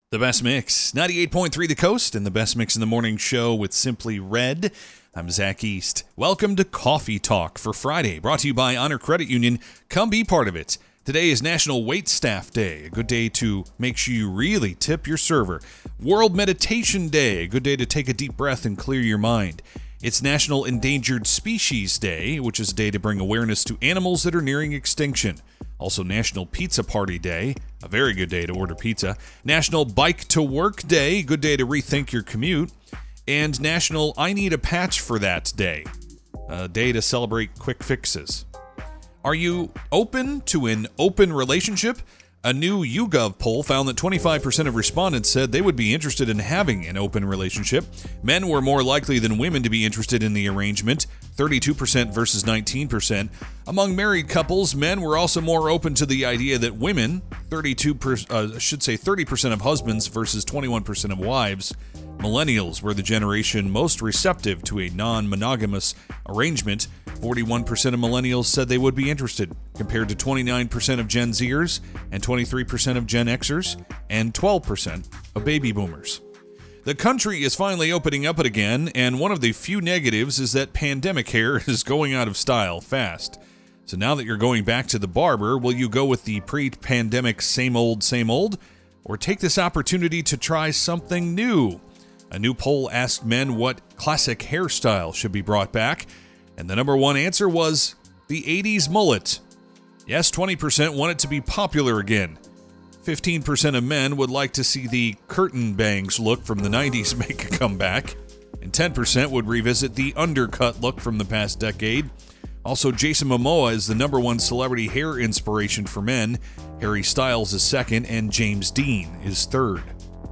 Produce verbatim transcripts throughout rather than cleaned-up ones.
The Best Mix, ninety-eight point three The Coast, and The Best Mix in the Morning Show with Simply Red. I'm Zach East. Welcome to Coffee Talk for Friday, brought to you by Honor Credit Union. Come be part of it. Today is National Waitstaff Day, a good day to make sure you really tip your server. World Meditation Day, a good day to take a deep breath and clear your mind. It's National Endangered Species Day, which is a day to bring awareness to animals that are nearing extinction. Also National Pizza Party Day, a very good day to order pizza. National Bike to Work Day, good day to rethink your commute. And National I Need a Patch for That Day, a day to celebrate quick fixes. Are you open to an open relationship? A new YouGov poll found that twenty-five percent of respondents said they would be interested in having an open relationship. Men were more likely than women to be interested in the arrangement, thirty-two percent versus nineteen percent. Among married couples, men were also more open to the idea that women, thirty-two percent, uh, should say thirty percent of husbands versus twenty-one percent of wives. Millennials were the generation most receptive to a non-monogamous arrangement. forty-one percent of millennials said they would be interested, compared to twenty-nine percent of Gen Zers and twenty-three percent of Gen Xers and twelve percent of baby boomers. The country is finally opening up again, and one of the few negatives is that pandemic hair is going out of style fast. So now that you're going back to the barber, will you go with the pre-pandemic same old, same old, or take this opportunity to try something new? A new poll asked men what classic hairstyle should be brought back, and the number one answer was the eighties mullet. Yes, twenty percent want it to be popular again. fifteen percent of men would like to see the curtain bangs look from the nineties make a comeback, and ten percent would revisit the undercut look from the past decade. Also, Jason Momoa is the number one celebrity hair inspiration for men. Harry Styles is second, and James Dean is third.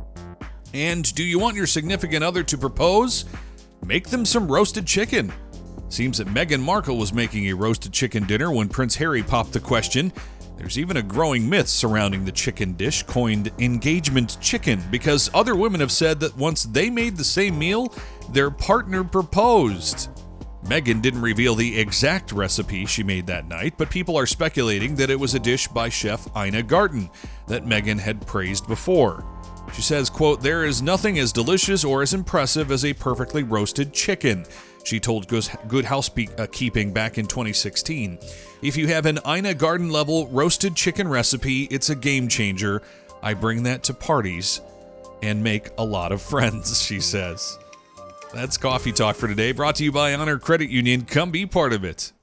And do you want your significant other to propose? Make them some roasted chicken. Seems that Meghan Markle was making a roasted chicken dinner when Prince Harry popped the question. There's even a growing myth surrounding the chicken dish, coined engagement chicken, because other women have said that once they made the same meal, their partner proposed. Meghan didn't reveal the exact recipe she made that night, but people are speculating that it was a dish by chef Ina Garten that Meghan had praised before. She says, quote, "There is nothing as delicious or as impressive as a perfectly roasted chicken," she told Good Housekeeping back in twenty sixteen. "If you have an Ina Garten level roasted chicken recipe, it's a game changer. I bring that to parties and make a lot of friends," she says. That's Coffee Talk for today, brought to you by Honor Credit Union. Come be part of it.